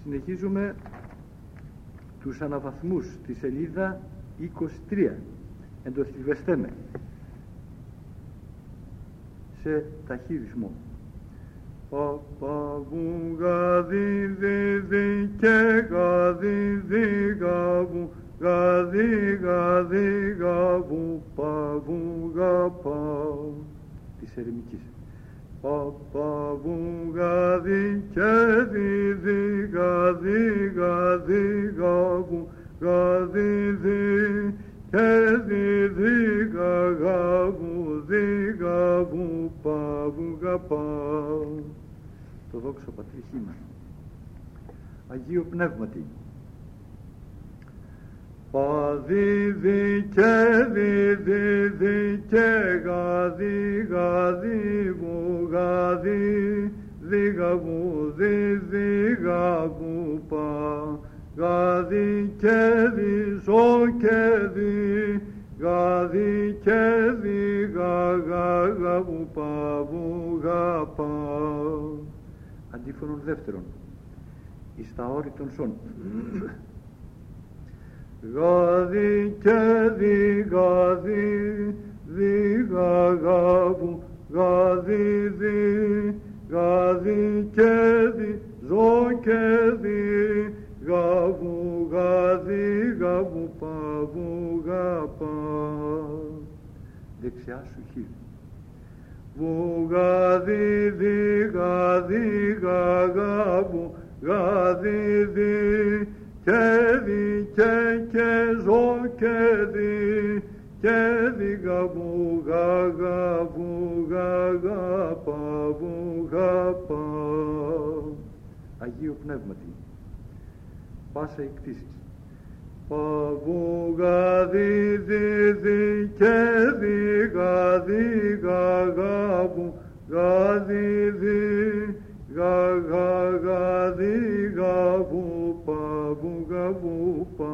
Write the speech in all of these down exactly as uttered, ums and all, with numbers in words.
Συνεχίζουμε τους αναβαθμούς στη σελίδα είκοσι τρία. Εντοθυβεστέ με σε ταχύ ρυθμό. Παπαβούγα δίδυ και γαδίδυ γαβού, γαδί γαδί γαβού, παβούγα πάω. Της ερημικής. Παπαβούγα δι και δίδυ γαδί γαδί γαβού, γαδί δι και δίδυ γαβού, δι γαβού, παβούγα πάω. Το δόξο Πατρί χήμα. Αγίου Πνεύματι. Παδίδι και δίδυ και γαδί γαδί βου γαδί δι γαβού δίδυ γαβού πα γαδί και δι ζω και δι γαδί και δι γα γαβού πα βου γα πα. Αντίφωνον δεύτερον. Εις τα όρη των σών. Γαδί και δι γαδί δι γα γαβού γαδί δι γαδί και δι ζω και δι γαβού γαδί γαβού παβού γα πα. Δεξιά σου χείλη. Βου γαδί δι γαδί γα γαβού γαδί δι και δι και και ζω και δι και δι γαβού γα γαβού γα γα πα βου γα πα. Αγίου Πνεύματι. Πάσα εκτίσεις. Παβού γαδί δι δι και δι γαδί γα γαβού γαδί δι γα γα γαδί γαβού παβού γαβού πα.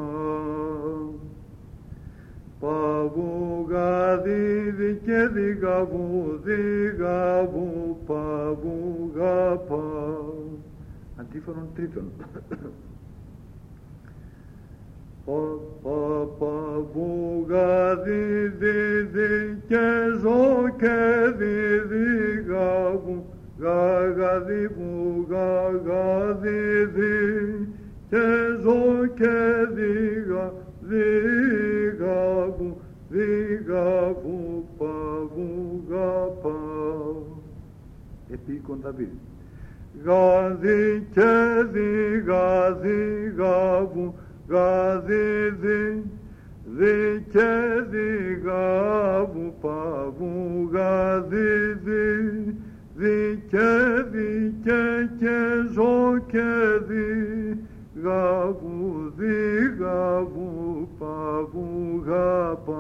Παβού γαδί δι και δι γαβού δι γαβού παβού γα πα. Αντίφωνον τρίτον. Παβού γαδί δι δι και ζω και δι δι γαβού γα γαδί βου γα γαδί δι και ζω και δι γα δι γαβού δι γαβού παβού γα πα. Επί Κονταβίδ. Γαδί και δι γαδί γαβού γαδί δι δι και δι γαβού παβού γαδί δι δι και δι και και ζω και δι γαβού δι γαβού παβού γα πα.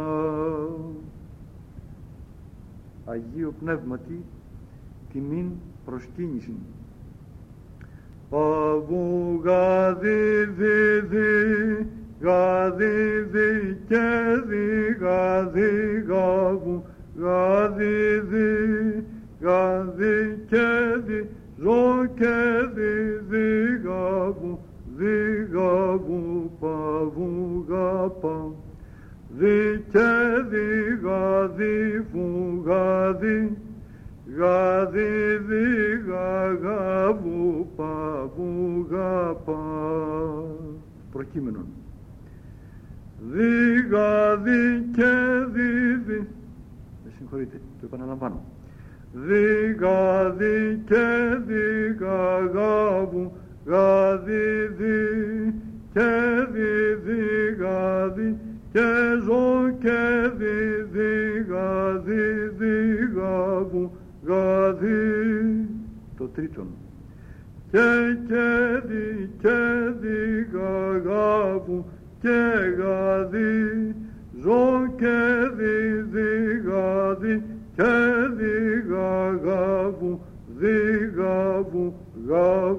Αγίου Πνεύματι τιμήν προσκύνηση. Παβού γαδί δι δι γαδί δι και δι γαδί γαβού γαδί δι γαδί και δι ζω και δι δι γαβού δι γαβού παβού γα πα. Δι και δι γαδί βου γαδί γαδί δι γα γαβού παβού γα πα. Προκείμενον. Δι γαδί και δι δι. Με συγχωρείτε, το επαναλαμβάνω. Δι γαδί και δι γα γαβού γαδί δι και δι δι γαδί και ζω και δι δι γαδί δι γαβού γαδί. Το τρίτον. Και και δι και δι γα γαβού και γαδί ζω και δι δι γαδί και δι γα γαβού δι γαβού γα